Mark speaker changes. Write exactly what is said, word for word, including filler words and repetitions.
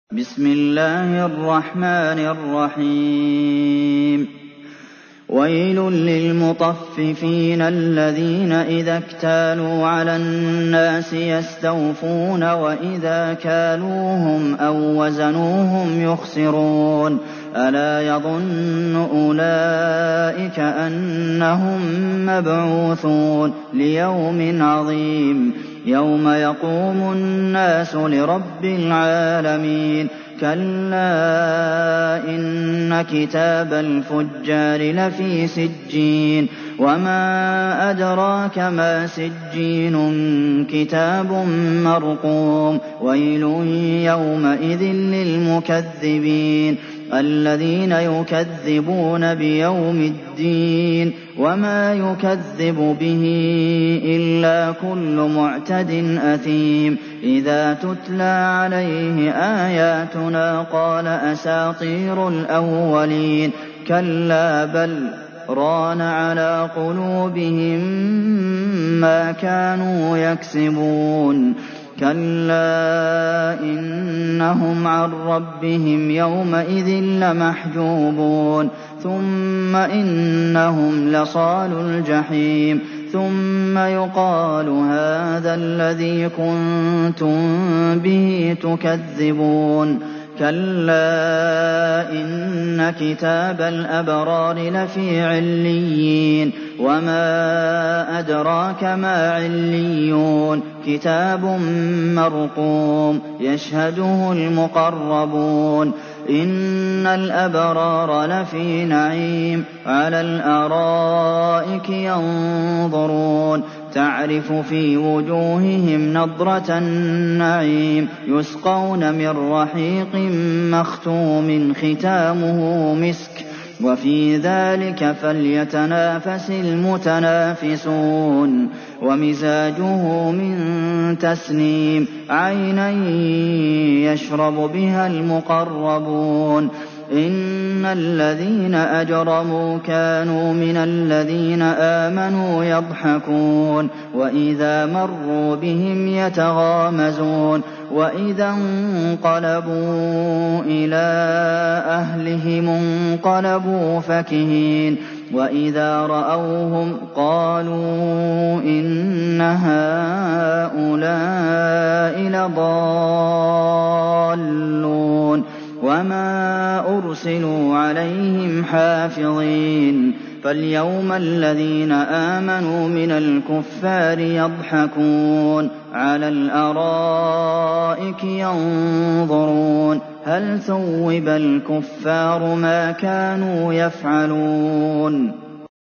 Speaker 1: بسم الله الرحمن الرحيم ويل للمطففين الذين إذا اكتالوا على الناس يستوفون وإذا كالوهم أو وزنوهم يخسرون ألا يظن أولئك أنهم مبعوثون ليوم عظيم يوم يقوم الناس لرب العالمين كلا إن كتاب الفجار لفي سجين وما أدراك ما سجين كتاب مرقوم ويل يومئذ للمكذبين الذين يكذبون بيوم الدين وما يكذب به إلا كل معتد أثيم إذا تتلى عليه آياتنا قال أساطير الأولين كلا بل ران على قلوبهم ما كانوا يكسبون كلا إنهم عن ربهم يومئذ لمحجوبون ثم إنهم لصالو الجحيم ثم يقال هذا الذي كنتم به تكذبون كلا إن كتاب الأبرار لفي عليين وما أدراك ما عليون كتاب مرقوم يشهده المقربون إن الأبرار لفي نعيم على الأرائك ينظرون تعرف في وجوههم نضرة النعيم يسقون من رحيق مختوم ختامه مسك وفي ذلك فليتنافس المتنافسون ومزاجه من تسنيم عينا يشرب بها المقربون إن الذين أجرموا كانوا من الذين آمنوا يضحكون وإذا مروا بهم يتغامزون وإذا انقلبوا إلى أهلهم انقلبوا فكهين وإذا رأوهم قالوا إن هؤلاء لضالون وما أرسلوا عليهم حافظين فاليوم الذين آمنوا من الكفار يضحكون على الأرائك ينظرون هل ثوب الكفار ما كانوا يفعلون